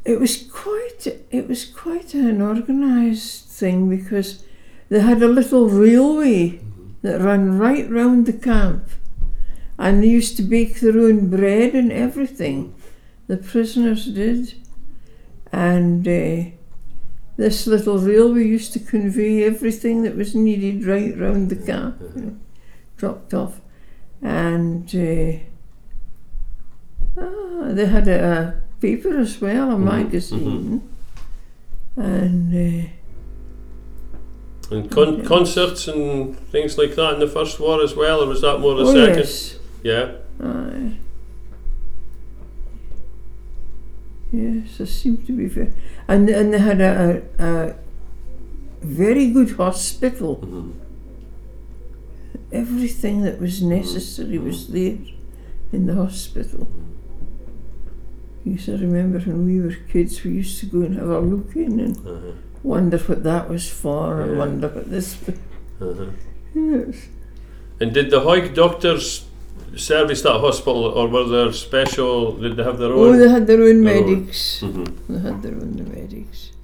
It was quite an organised thing, because they had a little railway that ran right round the camp, and they used to bake their own bread and everything. The prisoners did, and this little railway used to convey everything that was needed right round the camp, dropped off. And they had a paper as well, a magazine, and concerts and things like that in the First War as well, or was that more the second? Yes. Yeah. Aye. Yes, there seemed to be very, and they had a very good hospital. Everything that was necessary was there in the hospital. Yes, I remember when we were kids, we used to go and have a look in and wonder what that was for, and wonder what this was. Yes. And did the Haig doctors service that hospital, or were there special, did they have their own? Oh, they had their own medics. They had their own medics.